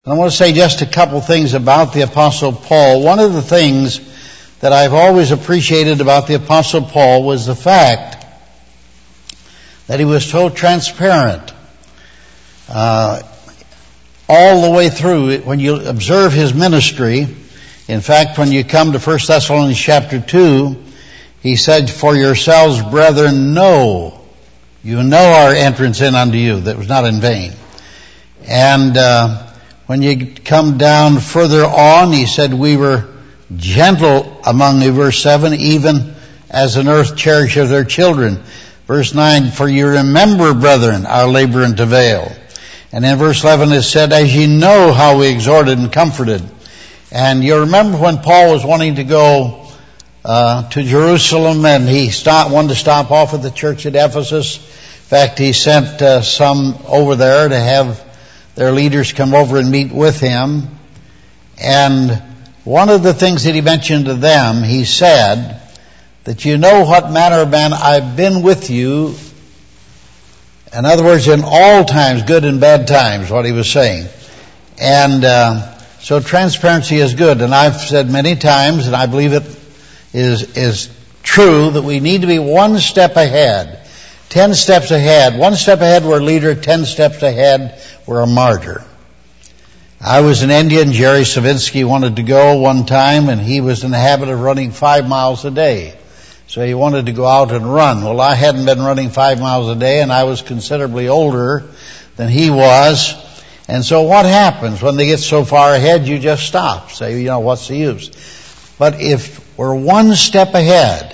I want to say just a couple things about the Apostle Paul. One of the things that I've always appreciated about the Apostle Paul was the fact that he was so transparent all the way through. When you observe his ministry, in fact, when you come to 1 Thessalonians chapter 2, he said, "For yourselves, brethren, you know our entrance in unto you, that was not in vain." And when you come down further on, he said, "We were gentle among you," verse 7, "even as an earth cherisheth their children." Verse 9, "For you remember, brethren, our labor and travail." And in verse 11 it said, "As ye know how we exhorted and comforted." And you remember when Paul was wanting to go to Jerusalem, and he wanted to stop off at the church at Ephesus. In fact, he sent some over there to have their leaders come over and meet with him. And one of the things that he mentioned to them, he said, that you know what manner of man I've been with you. In other words, in all times, good and bad times, what he was saying. And so transparency is good. And I've said many times, and I believe it is true, that we need to be one step ahead. 10 steps ahead. One step ahead, we're a leader. 10 steps ahead, we're a martyr. I was in India, and Jerry Savinsky wanted to go one time, and he was in the habit of running 5 miles a day. So he wanted to go out and run. Well, I hadn't been running 5 miles a day, and I was considerably older than he was. And so what happens when they get so far ahead? You just stop. Say, what's the use? But if we're one step ahead,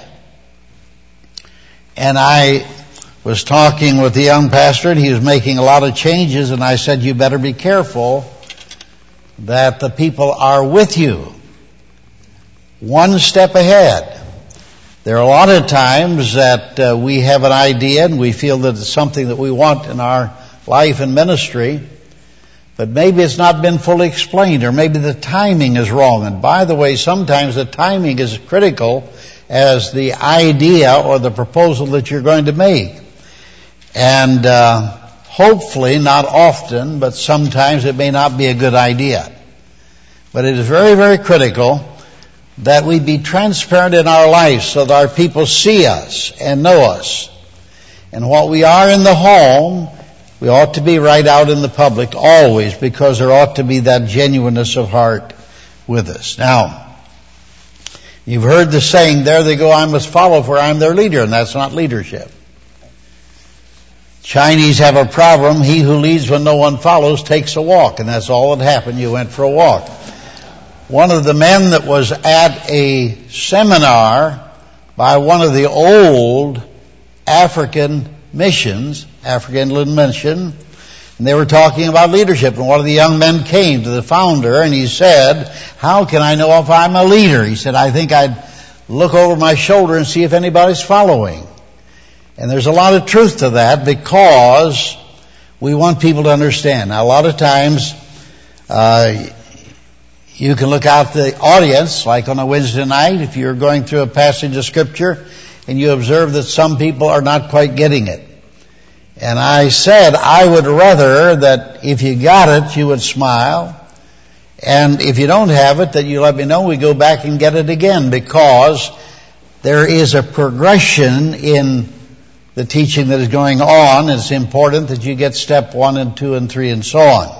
and I was talking with the young pastor, and he was making a lot of changes, and I said, you better be careful that the people are with you. One step ahead. There are a lot of times that we have an idea and we feel that it's something that we want in our life and ministry, but maybe it's not been fully explained, or maybe the timing is wrong. And by the way, sometimes the timing is critical as the idea or the proposal that you're going to make. And hopefully, not often, but sometimes it may not be a good idea. But it is very, very critical that we be transparent in our lives so that our people see us and know us. And what we are in the home, we ought to be right out in the public always, because there ought to be that genuineness of heart with us. Now, you've heard the saying, there they go, I must follow, for I'm their leader, and that's not leadership. Chinese have a problem. He who leads when no one follows takes a walk, and that's all that happened. You went for a walk. One of the men that was at a seminar by one of the old African missions, African Inland Mission, and they were talking about leadership, and one of the young men came to the founder and he said, how can I know if I'm a leader? He said, I think I'd look over my shoulder and see if anybody's following. And there's a lot of truth to that, because we want people to understand. Now, a lot of times, you can look out the audience, like on a Wednesday night, if you're going through a passage of Scripture, and you observe that some people are not quite getting it. And I said, I would rather that if you got it, you would smile. And if you don't have it, that you let me know, we go back and get it again, because there is a progression in the teaching that is going on. It's important that you get step 1 and 2 and 3 and so on.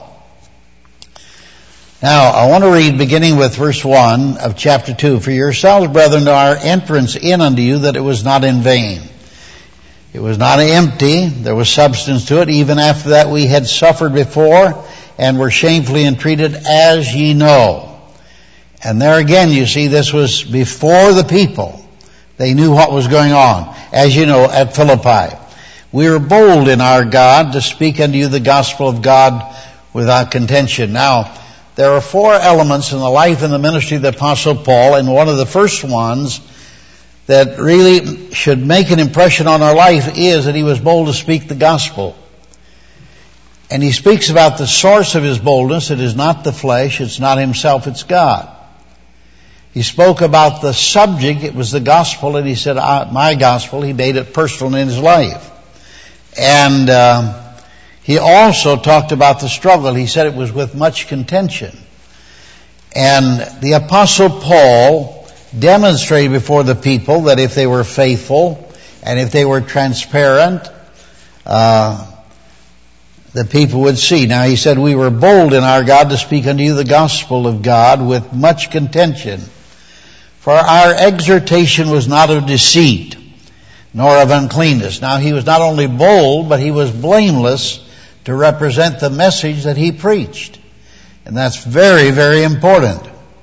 Now, I want to read beginning with verse 1 of chapter 2. For yourselves, brethren, know our entrance in unto you, that it was not in vain. It was not empty. There was substance to it. Even after that we had suffered before and were shamefully entreated, as ye know. And there again, you see, this was before the people. They knew what was going on. As you know, at Philippi. We are bold in our God to speak unto you the gospel of God without contention. Now, there are 4 elements in the life and the ministry of the Apostle Paul, and one of the first ones that really should make an impression on our life is that he was bold to speak the gospel. And he speaks about the source of his boldness. It is not the flesh, it's not himself, it's God. He spoke about the subject, it was the gospel, and he said, my gospel. He made it personal in his life. And he also talked about the struggle. He said it was with much contention. And the Apostle Paul demonstrated before the people that if they were faithful and if they were transparent, the people would see. Now he said, we were bold in our God to speak unto you the gospel of God with much contention. For our exhortation was not of deceit, nor of uncleanness. Now he was not only bold, but he was blameless to represent the message that he preached. And that's very, very important.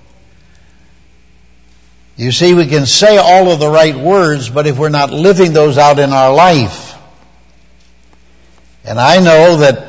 You see, we can say all of the right words, but if we're not living those out in our life. And I know that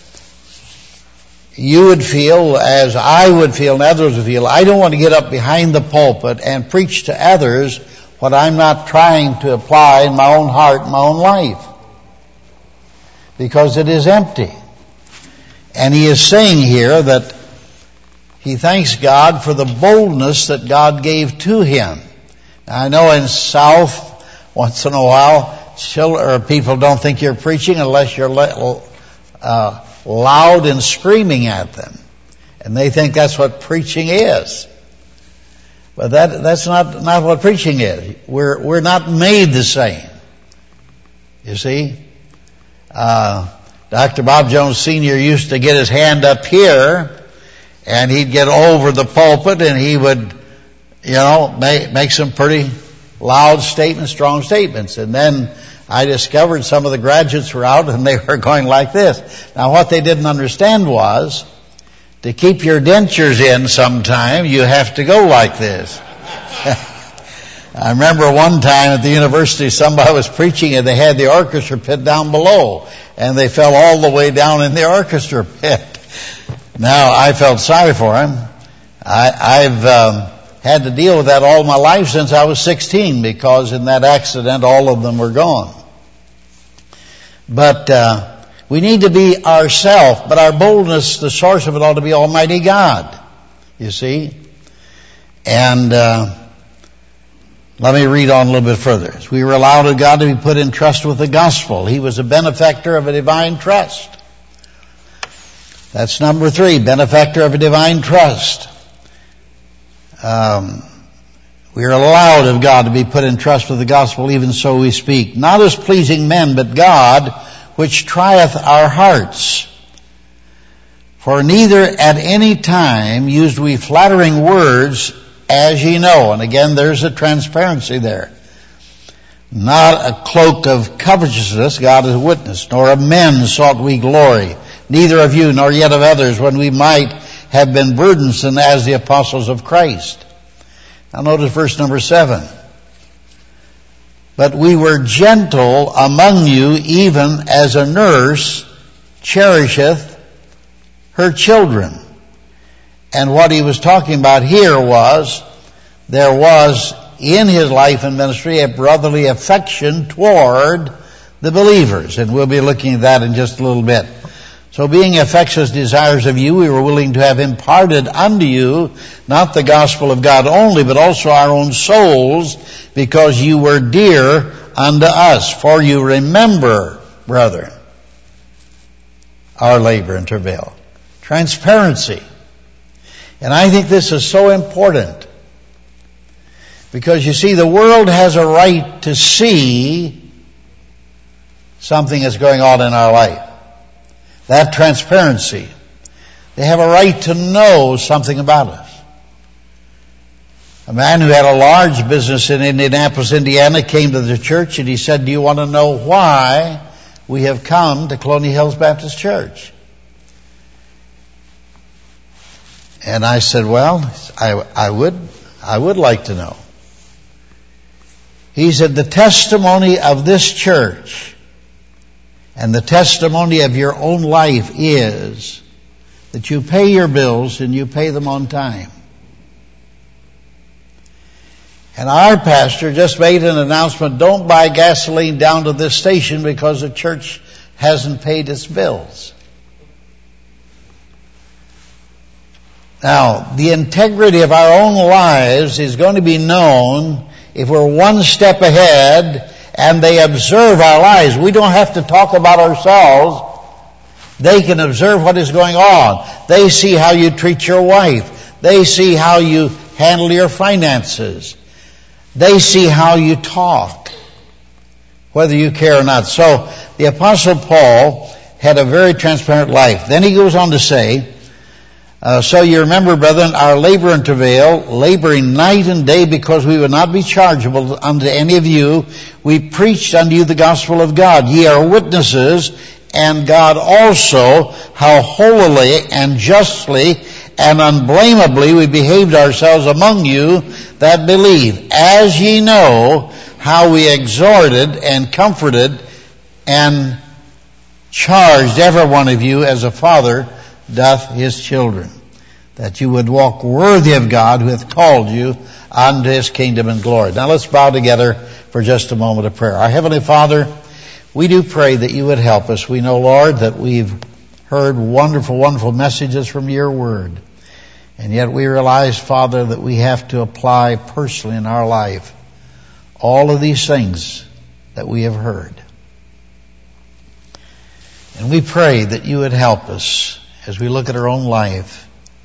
you would feel, as I would feel and others would feel, I don't want to get up behind the pulpit and preach to others what I'm not trying to apply in my own heart, my own life. Because it is empty. And he is saying here that he thanks God for the boldness that God gave to him. Now, I know in South, once in a while, people don't think you're preaching unless you're loud and screaming at them. And they think that's what preaching is. But that's not what preaching is. We're not made the same. You see? Dr. Bob Jones Sr. used to get his hand up here, and he'd get over the pulpit, and he would, make some pretty loud statements, strong statements. And then I discovered some of the graduates were out, and they were going like this. Now, what they didn't understand was, to keep your dentures in sometime, you have to go like this. I remember one time at the university, somebody was preaching and they had the orchestra pit down below, and they fell all the way down in the orchestra pit. Now, I felt sorry for him. I've had to deal with that all my life since I was 16, because in that accident all of them were gone. But we need to be ourselves, but our boldness, the source of it ought to be Almighty God, you see. And let me read on a little bit further. We were allowed of God to be put in trust with the gospel. He was a benefactor of a divine trust. That's number 3, benefactor of a divine trust. We are allowed of God to be put in trust with the gospel, even so we speak. Not as pleasing men, but God, which trieth our hearts. For neither at any time used we flattering words, as ye know. And again, there's a transparency there. Not a cloak of covetousness, God is a witness, nor of men sought we glory, neither of you, nor yet of others, when we might have been burdensome as the apostles of Christ. Now notice verse number 7. But we were gentle among you, even as a nurse cherisheth her children. And what he was talking about here was, there was in his life and ministry a brotherly affection toward the believers. And we'll be looking at that in just a little bit. So being affectious desires of you, we were willing to have imparted unto you, not the gospel of God only, but also our own souls, because you were dear unto us. For you remember, brethren, our labor and travail. Transparency. And I think this is so important. Because you see, the world has a right to see something that's going on in our life. That transparency. They have a right to know something about us. A man who had a large business in Indianapolis, Indiana, came to the church and he said, do you want to know why we have come to Colonial Hills Baptist Church? And I said, well, I would like to know. He said, the testimony of this church and the testimony of your own life is that you pay your bills and you pay them on time. And our pastor just made an announcement, don't buy gasoline down to this station because the church hasn't paid its bills. Now, the integrity of our own lives is going to be known if we're one step ahead and they observe our lives. We don't have to talk about ourselves. They can observe what is going on. They see how you treat your wife. They see how you handle your finances. They see how you talk, whether you care or not. So the Apostle Paul had a very transparent life. Then he goes on to say, so you remember, brethren, our labor and travail, laboring night and day, because we would not be chargeable unto any of you. We preached unto you the gospel of God. Ye are witnesses, and God also, how holily and justly and unblameably we behaved ourselves among you that believe, as ye know how we exhorted and comforted and charged every one of you as a father doth his children, that you would walk worthy of God who hath called you unto his kingdom and glory. Now let's bow together for just a moment of prayer. Our Heavenly Father, we do pray that you would help us. We know, Lord, that we've heard wonderful, wonderful messages from your word. And yet we realize, Father, that we have to apply personally in our life all of these things that we have heard. And we pray that you would help us as we look at our own life.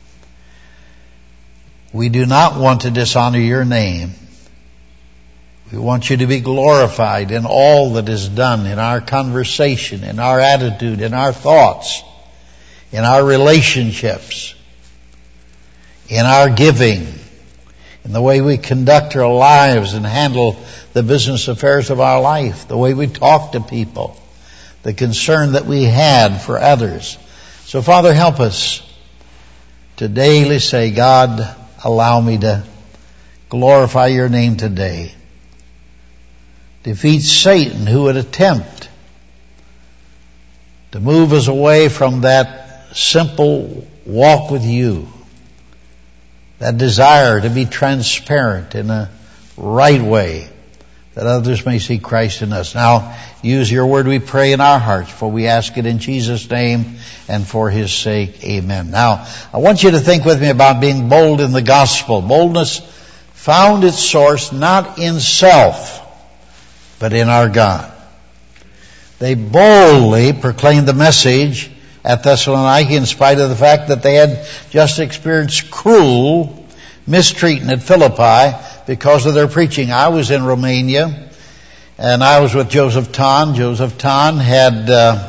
We do not want to dishonor your name. We want you to be glorified in all that is done, in our conversation, in our attitude, in our thoughts, in our relationships, in our giving, in the way we conduct our lives and handle the business affairs of our life, the way we talk to people, the concern that we had for others. So, Father, help us to daily say, God, allow me to glorify your name today. Defeat Satan, who would attempt to move us away from that simple walk with you, that desire to be transparent in a right way, that others may see Christ in us. Now, use your word, we pray, in our hearts, for we ask it in Jesus' name and for his sake. Amen. Now, I want you to think with me about being bold in the gospel. Boldness found its source not in self, but in our God. They boldly proclaimed the message at Thessalonica in spite of the fact that they had just experienced cruel mistreatment at Philippi because of their preaching. I was in Romania, and I was with Joseph Ton. Joseph Ton had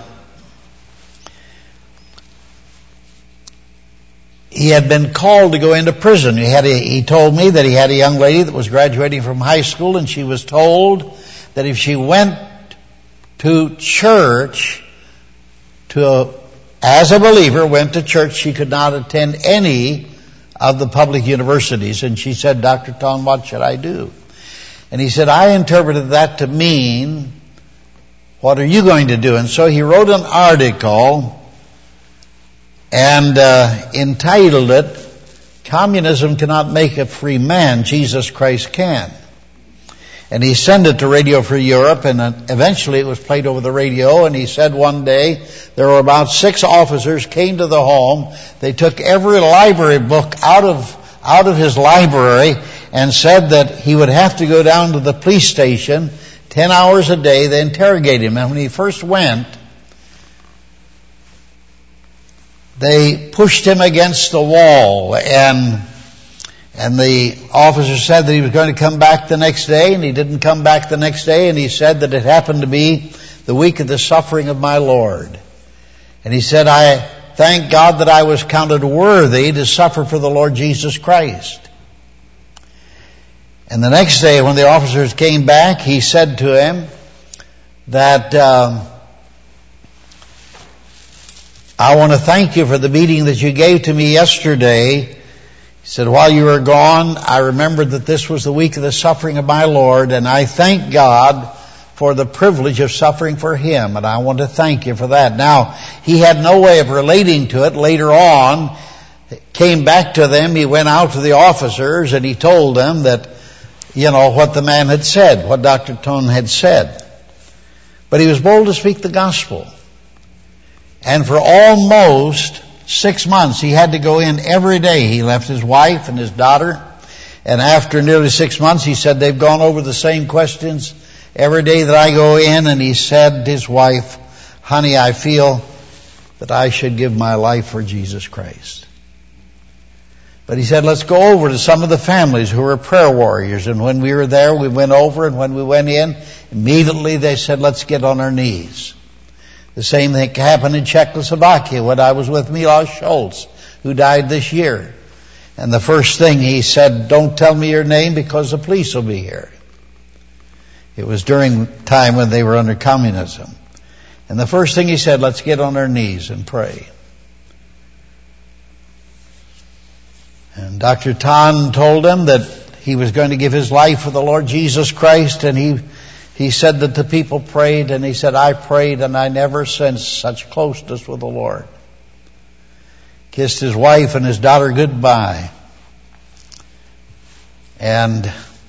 he had been called to go into prison. He told me that he had a young lady that was graduating from high school, and she was told that if she went to church as a believer, went to church, she could not attend any of the public universities. And she said, Dr. Ton, what should I do? And he said, I interpreted that to mean, what are you going to do? And so he wrote an article and entitled it, Communism Cannot Make a Free Man, Jesus Christ Can. And he sent it to Radio Free Europe, and eventually it was played over the radio. And he said one day there were about 6 officers came to the home. They took every library book out of his library and said that he would have to go down to the police station 10 hours a day. They interrogate him. And when he first went, they pushed him against the wall, and the officer said that he was going to come back the next day, and he didn't come back the next day, and he said that it happened to be the week of the suffering of my Lord. And he said, I thank God that I was counted worthy to suffer for the Lord Jesus Christ. And the next day when the officers came back, he said to him that, I want to thank you for the beating that you gave to me yesterday. He said, while you were gone, I remembered that this was the week of the suffering of my Lord, and I thank God for the privilege of suffering for him, and I want to thank you for that. Now, he had no way of relating to it. Later on, came back to them, he went out to the officers, and he told them that, what the man had said, what Dr. Ton had said. But he was bold to speak the gospel. And for almost 6 months, he had to go in every day. He left his wife and his daughter. And after nearly 6 months, he said, they've gone over the same questions every day that I go in. And he said to his wife, honey, I feel that I should give my life for Jesus Christ. But he said, let's go over to some of the families who were prayer warriors. And when we were there, we went over, and when we went in, immediately they said, let's get on our knees. The same thing happened in Czechoslovakia when I was with Milos Schultz, who died this year. And the first thing he said, don't tell me your name because the police will be here. It was during the time when they were under communism. And the first thing he said, let's get on our knees and pray. And Dr. Tan told him that he was going to give his life for the Lord Jesus Christ, and he said that the people prayed, and he said, I prayed and I never sensed such closeness with the Lord. Kissed his wife and his daughter goodbye. And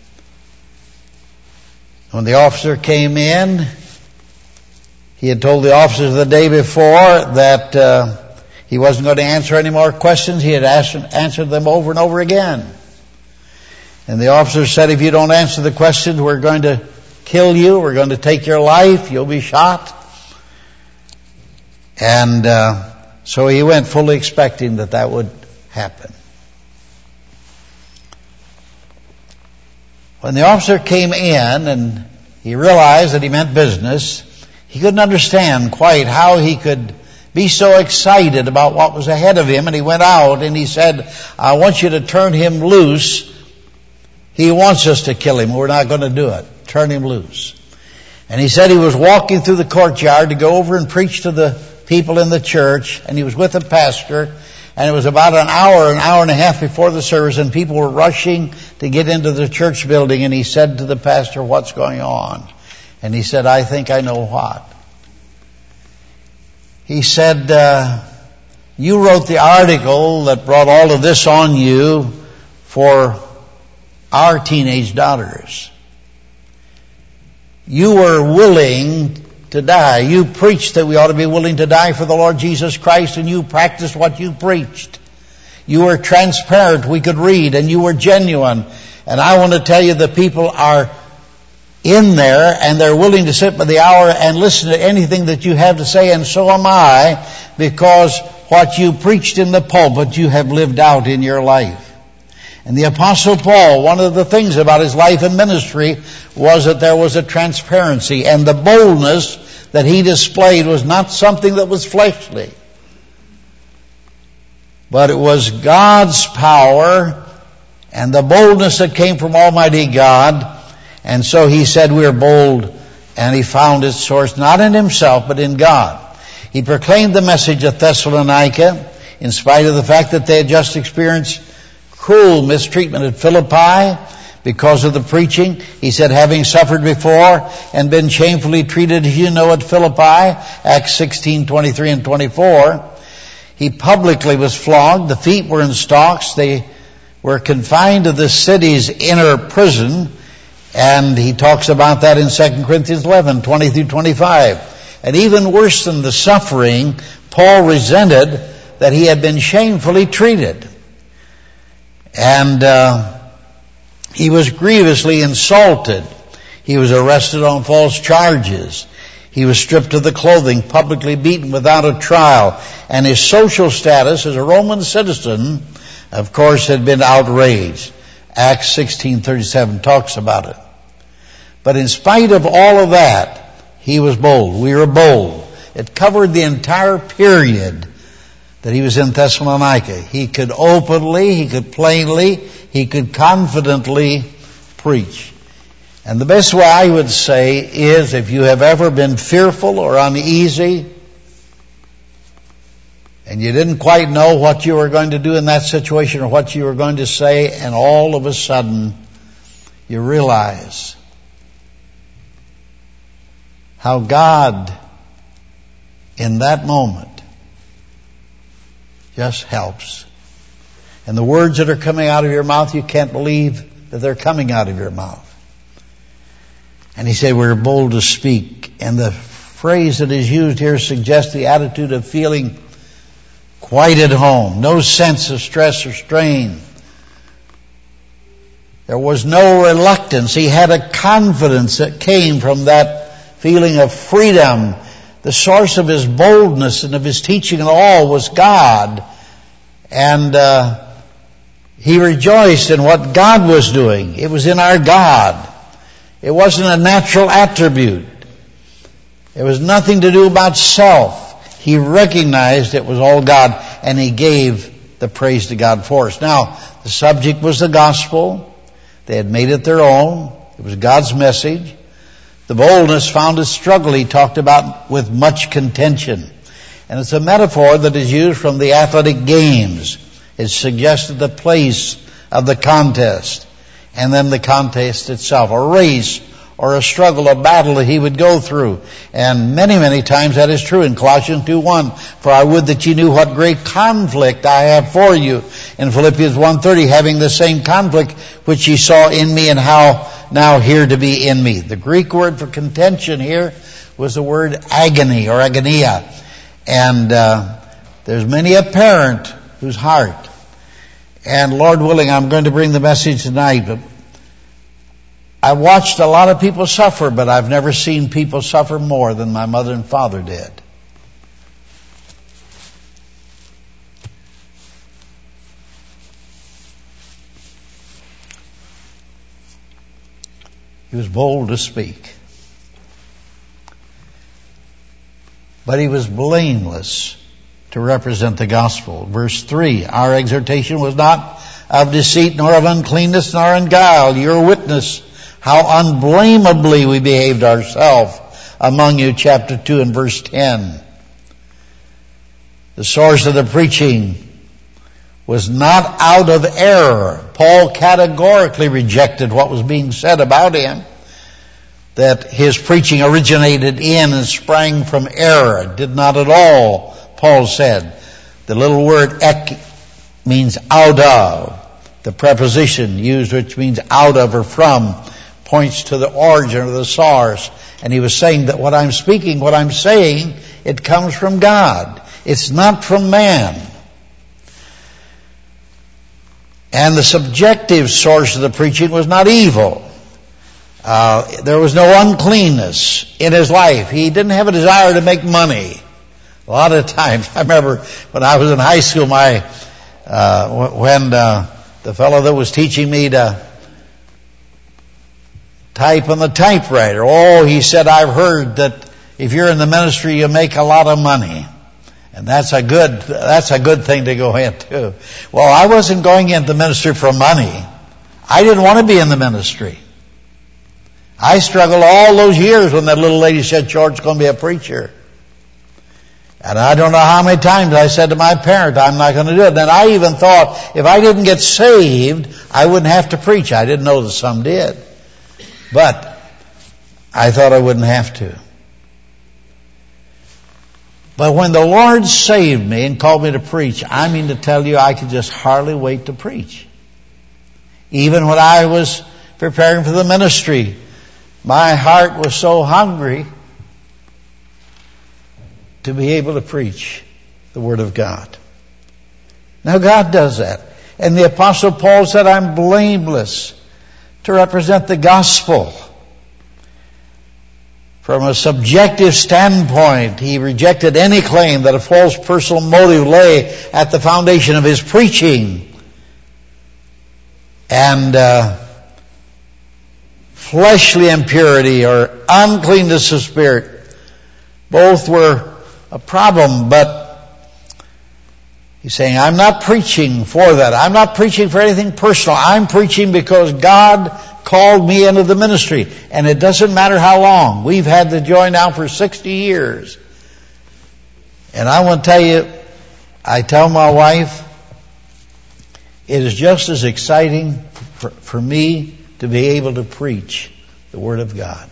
when the officer came in, he had told the officers the day before that he wasn't going to answer any more questions. He had answered them over and over again. And the officer said, if you don't answer the questions, we're going to kill you. We're going to take your life. You'll be shot. And so he went fully expecting that would happen. When the officer came in and he realized that he meant business, he couldn't understand quite how he could be so excited about what was ahead of him. And he went out and he said, I want you to turn him loose. He wants us to kill him. We're not going to do it. Turn him loose. And he said he was walking through the courtyard to go over and preach to the people in the church. And he was with a pastor. And it was about an hour and a half before the service. And people were rushing to get into the church building. And he said to the pastor, what's going on? And he said, I think I know what. He said, you wrote the article that brought all of this on you for our teenage daughters. You were willing to die. You preached that we ought to be willing to die for the Lord Jesus Christ, and you practiced what you preached. You were transparent. We could read, and you were genuine. And I want to tell you, the people are in there, and they're willing to sit by the hour and listen to anything that you have to say, and so am I, because what you preached in the pulpit, you have lived out in your life. And the Apostle Paul, one of the things about his life and ministry was that there was a transparency, and the boldness that he displayed was not something that was fleshly, but it was God's power and the boldness that came from Almighty God. And so he said we're bold, and he found its source not in himself but in God. He proclaimed the message at Thessalonica in spite of the fact that they had just experienced cruel mistreatment at Philippi because of the preaching. He said, having suffered before and been shamefully treated, at Philippi, Acts 16:23 and 24. He publicly was flogged. The feet were in stocks. They were confined to the city's inner prison. And he talks about that in 2 Corinthians 11, 20 through 25. And even worse than the suffering, Paul resented that he had been shamefully treated. And he was grievously insulted. He was arrested on false charges. He was stripped of the clothing, publicly beaten without a trial. And his social status as a Roman citizen, of course, had been outraged. Acts 16:37 talks about it. But in spite of all of that, he was bold. We were bold. It covered the entire period that he was in Thessalonica. He could openly, he could plainly, he could confidently preach. And the best way I would say is, if you have ever been fearful or uneasy, and you didn't quite know what you were going to do in that situation or what you were going to say, and all of a sudden you realize how God in that moment just helps. And the words that are coming out of your mouth, you can't believe that they're coming out of your mouth. And he said, we're bold to speak. And the phrase that is used here suggests the attitude of feeling quite at home. No sense of stress or strain. There was no reluctance. He had a confidence that came from that feeling of freedom The source of his boldness and of his teaching and all was God. And he rejoiced in what God was doing. It was in our God. It wasn't a natural attribute. It was nothing to do about self. He recognized it was all God, and he gave the praise to God for us. Now, the subject was the gospel. They had made it their own. It was God's message. The boldness found its struggle, he talked about, with much contention. And it's a metaphor that is used from the athletic games. It suggested the place of the contest, and then the contest itself, a race or a struggle, a battle that he would go through. And many, many times that is true in Colossians 2:1. For I would that you knew what great conflict I have for you. In Philippians 1:30, having the same conflict which ye saw in me and how now here to be in me. The Greek word for contention here was the word agony or agonia. And there's many a parent whose heart. And Lord willing, I'm going to bring the message tonight. But I've watched a lot of people suffer, but I've never seen people suffer more than my mother and father did. He was bold to speak. But he was blameless to represent the gospel. Verse 3, our exhortation was not of deceit, nor of uncleanness, nor in guile. Your witness how unblameably we behaved ourselves among you, chapter 2 and verse 10. The source of the preaching was not out of error. Paul categorically rejected what was being said about him, that his preaching originated in and sprang from error. It did not at all, Paul said. The little word ek means out of. The preposition used, which means out of or from, points to the origin or the source. And he was saying that what I'm speaking, what I'm saying, it comes from God. It's not from man. And the subjective source of the preaching was not evil. There was no uncleanness in his life. He didn't have a desire to make money. A lot of times, I remember when I was in high school, when the fellow that was teaching me to type on the typewriter, he said, I've heard that if you're in the ministry, you make a lot of money. And that's a good thing to go into. Well, I wasn't going into the ministry for money. I didn't want to be in the ministry. I struggled all those years when that little lady said, George's going to be a preacher. And I don't know how many times I said to my parents, I'm not going to do it. And I even thought, if I didn't get saved, I wouldn't have to preach. I didn't know that some did. But I thought I wouldn't have to. But when the Lord saved me and called me to preach, I mean to tell you, I could just hardly wait to preach. Even when I was preparing for the ministry, my heart was so hungry to be able to preach the Word of God. Now God does that. And the Apostle Paul said, I'm blameless to represent the gospel. From a subjective standpoint, he rejected any claim that a false personal motive lay at the foundation of his preaching. And fleshly impurity or uncleanness of spirit, both were a problem. But he's saying, I'm not preaching for that. I'm not preaching for anything personal. I'm preaching because God called me into the ministry. And it doesn't matter how long. We've had the joy now for 60 years. And I want to tell you, I tell my wife, it is just as exciting for me to be able to preach the Word of God.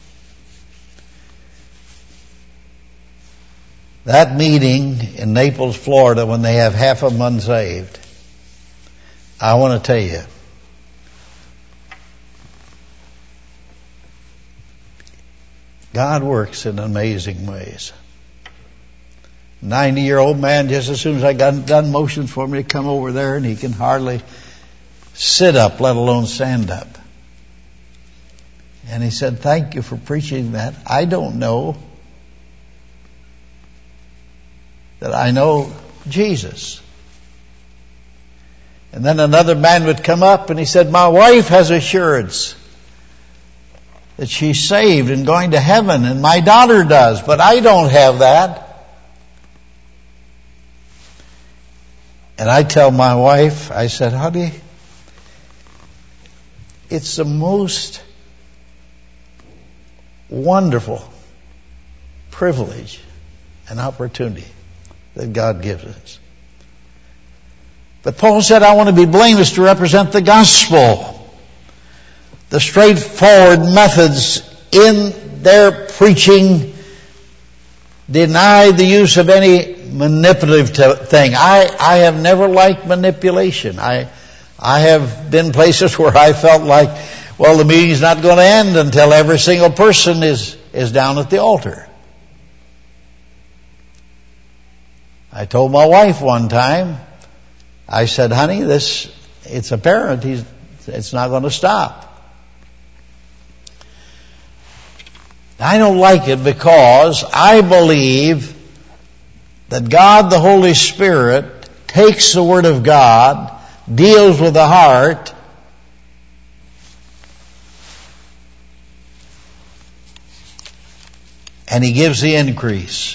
That meeting in Naples, Florida, when they have half of them unsaved, I want to tell you, God works in amazing ways. 90-year-old man, just as soon as I got done motions for me to come over there, and he can hardly sit up, let alone stand up. And he said, thank you for preaching that. I don't know that I know Jesus. And then another man would come up and he said, my wife has assurance that she's saved and going to heaven, and my daughter does, but I don't have that. And I tell my wife, I said, honey, it's the most wonderful privilege and opportunity that God gives us. But Paul said, I want to be blameless to represent the gospel. The straightforward methods in their preaching deny the use of any manipulative thing. I have never liked manipulation. I have been places where I felt like, well, the meeting's not going to end until every single person is down at the altar. I told my wife one time, I said, honey, it's apparent it's not going to stop. I don't like it because I believe that God, the Holy Spirit, takes the Word of God, deals with the heart, and He gives the increase.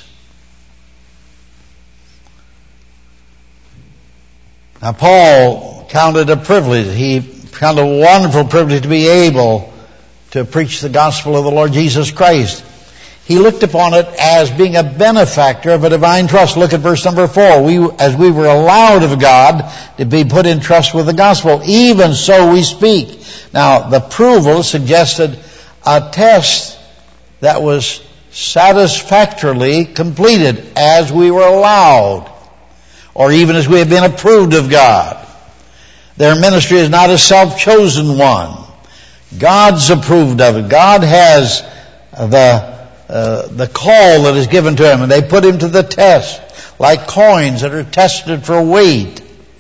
Now, Paul counted a privilege. He counted a wonderful privilege to be able to preach the gospel of the Lord Jesus Christ. He looked upon it as being a benefactor of a divine trust. Look at verse number 4. As we were allowed of God to be put in trust with the gospel, even so we speak. Now, the approval suggested a test that was satisfactorily completed as we were allowed, or even as we have been approved of God. Their ministry is not a self-chosen one. God's approved of it. God has the call that is given to him, and they put him to the test, like coins that are tested for weight.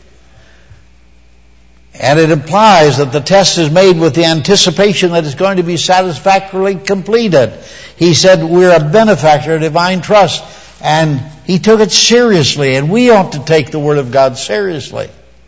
And it implies that the test is made with the anticipation that it's going to be satisfactorily completed. He said we're a benefactor of divine trust, and he took it seriously, and we ought to take the Word of God seriously.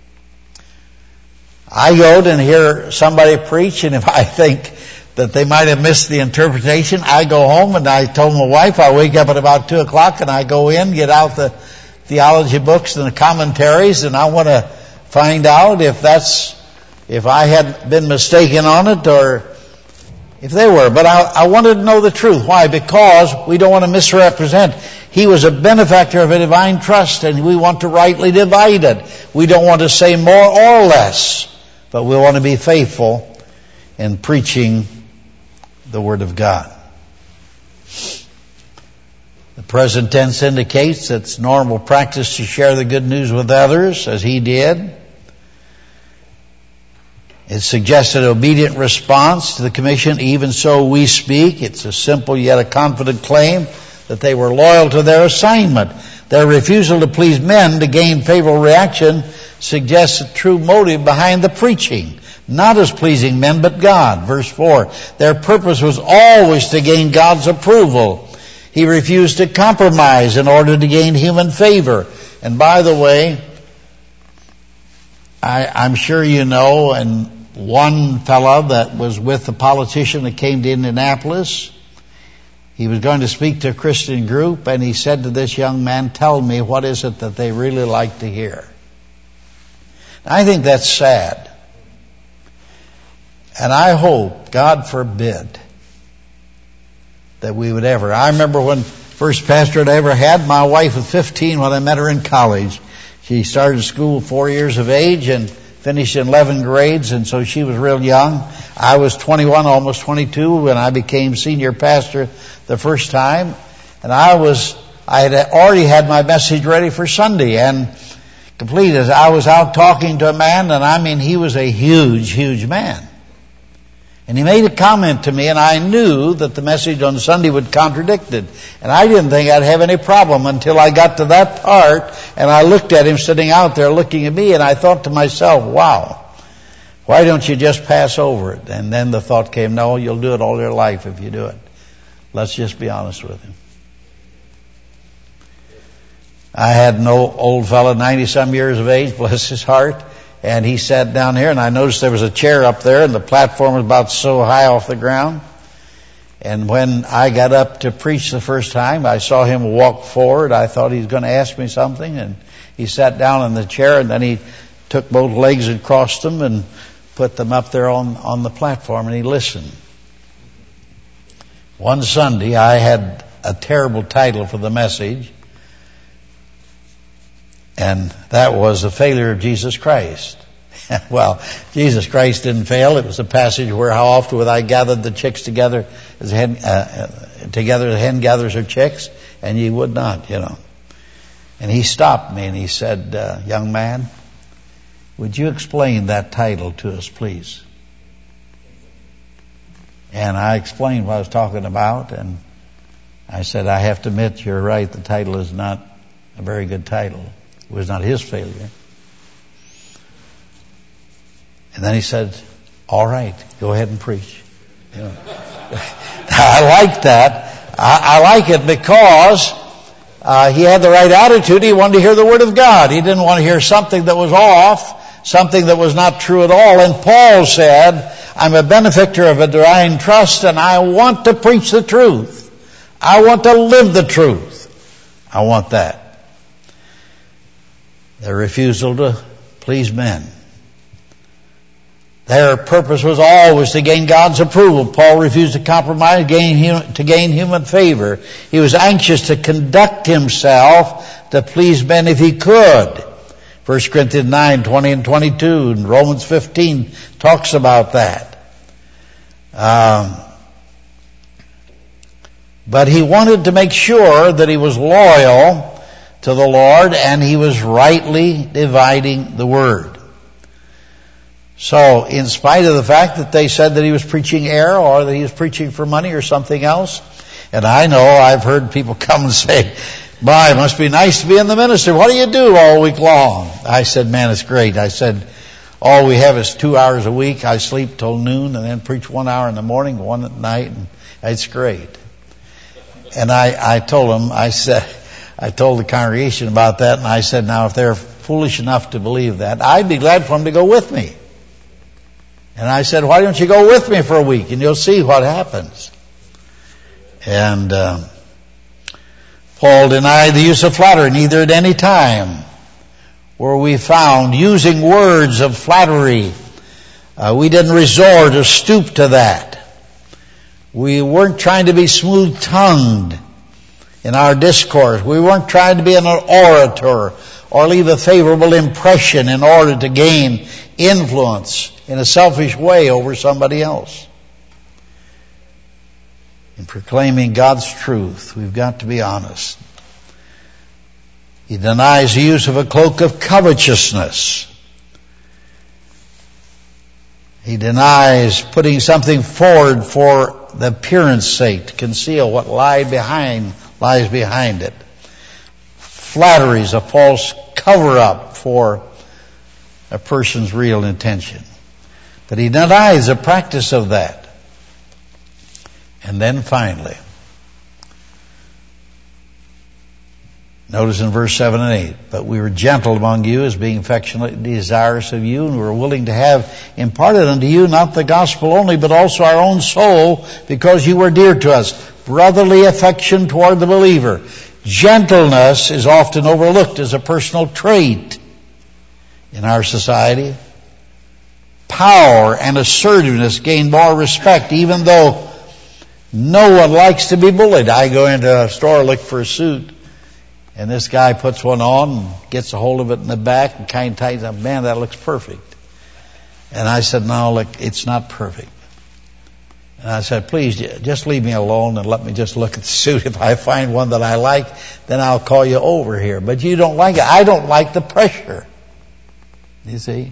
I go and hear somebody preach, and if I think that they might have missed the interpretation, I go home, and I told my wife, I wake up at about 2 o'clock, and I go in, get out the theology books and the commentaries, and I want to find out if I had been mistaken on it, or if they were. But I wanted to know the truth. Why? Because we don't want to misrepresent. He was a benefactor of a divine trust, and we want to rightly divide it. We don't want to say more or less, but we want to be faithful in preaching the Word of God. The present tense indicates that it's normal practice to share the good news with others, as he did. It suggested an obedient response to the commission. Even so we speak. It's a simple yet a confident claim that they were loyal to their assignment. Their refusal to please men to gain favorable reaction suggests a true motive behind the preaching. Not as pleasing men, but God. Verse 4. Their purpose was always to gain God's approval. He refused to compromise in order to gain human favor. And by the way, I'm sure you know, and one fellow that was with the politician that came to Indianapolis, he was going to speak to a Christian group, and he said to this young man, tell me, what is it that they really like to hear? I think that's sad. And I hope, God forbid, that we would ever. I remember when first pastorate I ever had, my wife was 15 when I met her in college. She started school 4 years of age and finished in 11 grades, and so she was real young. I was 21, almost 22, when I became senior pastor the first time. And I had already had my message ready for Sunday and completed. I was out talking to a man, and I mean, he was a huge, huge man. And he made a comment to me, and I knew that the message on Sunday would contradict it. And I didn't think I'd have any problem until I got to that part, and I looked at him sitting out there looking at me, and I thought to myself, wow, why don't you just pass over it? And then the thought came, no, you'll do it all your life if you do it. Let's just be honest with him. I had an old fellow, 90-some years of age, bless his heart, and he sat down here, and I noticed there was a chair up there, and the platform was about so high off the ground. And when I got up to preach the first time, I saw him walk forward. I thought he was going to ask me something, and he sat down in the chair, and then he took both legs and crossed them and put them up there on the platform, and he listened. One Sunday, I had a terrible title for the message, and that was The Failure of Jesus Christ. Well, Jesus Christ didn't fail. It was a passage where how often would I gather the chicks together as the hen gathers her chicks, and ye would not, And he stopped me and he said, young man, would you explain that title to us, please? And I explained what I was talking about, and I said, I have to admit, you're right, the title is not a very good title. It was not his failure. And then he said, all right, go ahead and preach. I like that. I like it because he had the right attitude. He wanted to hear the Word of God. He didn't want to hear something that was off, something that was not true at all. And Paul said, I'm a benefactor of a divine trust, and I want to preach the truth. I want to live the truth. I want that. Their refusal to please men. Their purpose was always to gain God's approval. Paul refused to compromise to gain human favor. He was anxious to conduct himself to please men if he could. 1 Corinthians 9, 20 and 22, and Romans 15 talks about that. But he wanted to make sure that he was loyal to the Lord and he was rightly dividing the Word. So, in spite of the fact that they said that he was preaching error or that he was preaching for money or something else, and I know I've heard people come and say, "Boy, it must be nice to be in the ministry. What do you do all week long?" I said, "Man, it's great." I said, "All we have is 2 hours a week. I sleep till noon and then preach 1 hour in the morning, 1 at night, and it's great." And I told them, I told the congregation about that, and I said, now if they're foolish enough to believe that, I'd be glad for them to go with me. And I said, why don't you go with me for a week and you'll see what happens. And Paul denied the use of flattery, neither at any time were we found using words of flattery. We didn't resort or stoop to that. We weren't trying to be smooth-tongued in our discourse. We weren't trying to be an orator or leave a favorable impression in order to gain influence in a selfish way over somebody else. In proclaiming God's truth, we've got to be honest. He denies the use of a cloak of covetousness. He denies putting something forward for the appearance sake, to conceal what lies behind it. Flattery is a false cover-up for a person's real intention. But he denies the practice of that. And then finally, notice in verse 7 and 8, but we were gentle among you as being affectionately desirous of you, and we were willing to have imparted unto you not the gospel only, but also our own soul, because you were dear to us. Brotherly affection toward the believer. Gentleness is often overlooked as a personal trait in our society. Power and assertiveness gain more respect, even though no one likes to be bullied. I go into a store, look for a suit, and this guy puts one on and gets a hold of it in the back and kind of tightens up. Man, that looks perfect. And I said, no, look, it's not perfect. And I said, please, just leave me alone and let me just look at the suit. If I find one that I like, then I'll call you over here. But you don't like it. I don't like the pressure. You see?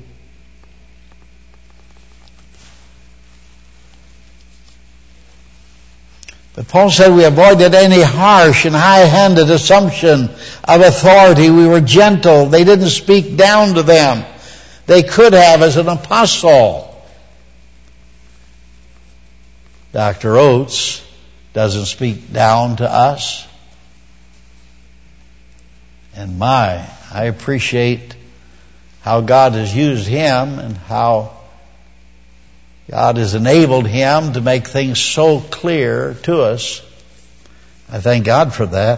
But Paul said we avoided any harsh and high-handed assumption of authority. We were gentle. They didn't speak down to them. They could have as an apostle. Dr. Oates doesn't speak down to us. And I appreciate how God has used him and how God has enabled him to make things so clear to us. I thank God for that.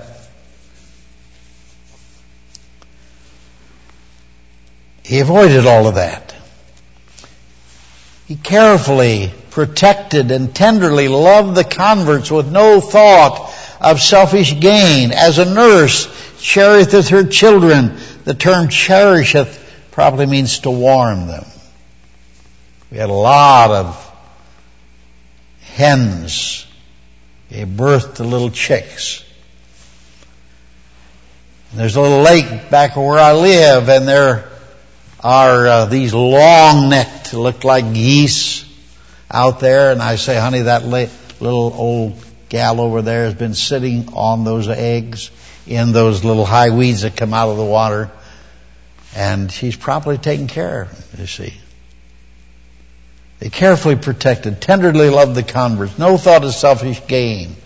He avoided all of that. He carefully protected and tenderly loved the converts with no thought of selfish gain. As a nurse cherisheth her children, the term cherisheth probably means to warm them. We had a lot of hens gave birth to little chicks. And there's a little lake back where I live, and there are these long-necked, look like geese out there. And I say, honey, that little old gal over there has been sitting on those eggs in those little high weeds that come out of the water. And she's properly taken care of, you see. They carefully protected, tenderly loved the converts, no thought of selfish gain.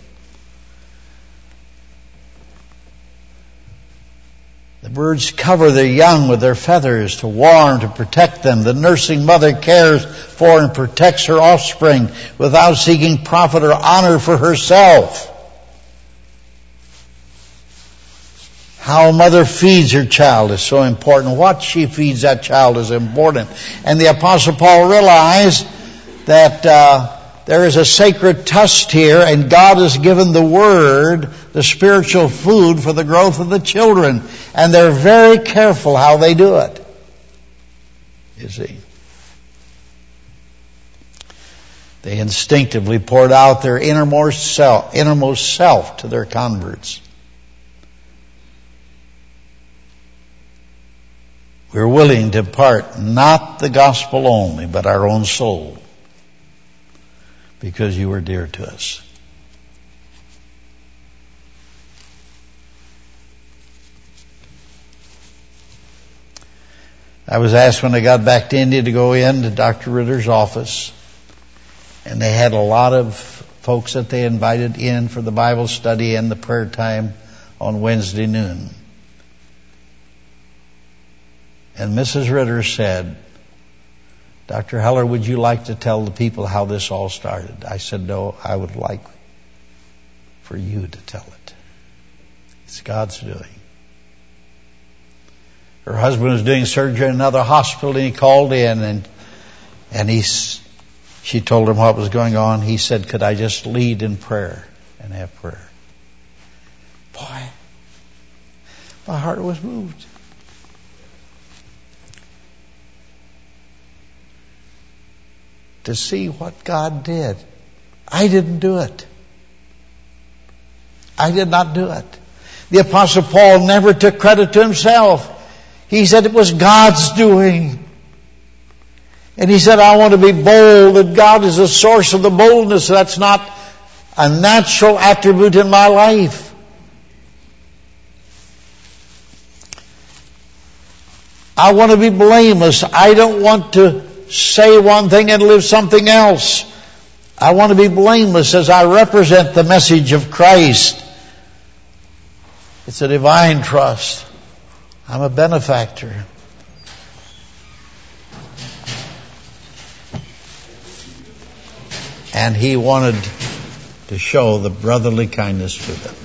The birds cover their young with their feathers to warm, to protect them. The nursing mother cares for and protects her offspring without seeking profit or honor for herself. How a mother feeds her child is so important. What she feeds that child is important. And the Apostle Paul realized that there is a sacred trust here, and God has given the Word, the spiritual food for the growth of the children. And they're very careful how they do it. You see. They instinctively poured out their innermost self to their converts. We're willing to impart not the gospel only, but our own soul, because you were dear to us. I was asked when I got back to India to go in to Dr. Ritter's office, and they had a lot of folks that they invited in for the Bible study and the prayer time on Wednesday noon. And Mrs. Ritter said, Dr. Heller, would you like to tell the people how this all started? I said, no, I would like for you to tell it. It's God's doing. Her husband was doing surgery in another hospital, and he called in, and she told him what was going on. He said, could I just lead in prayer and have prayer? Boy, my heart was moved. To see what God did. I didn't do it. I did not do it. The Apostle Paul never took credit to himself. He said it was God's doing. And he said, I want to be bold, that God is the source of the boldness. That's not a natural attribute in my life. I want to be blameless. I don't want to say one thing and live something else. I want to be blameless as I represent the message of Christ. It's a divine trust. I'm a benefactor. And he wanted to show the brotherly kindness to them.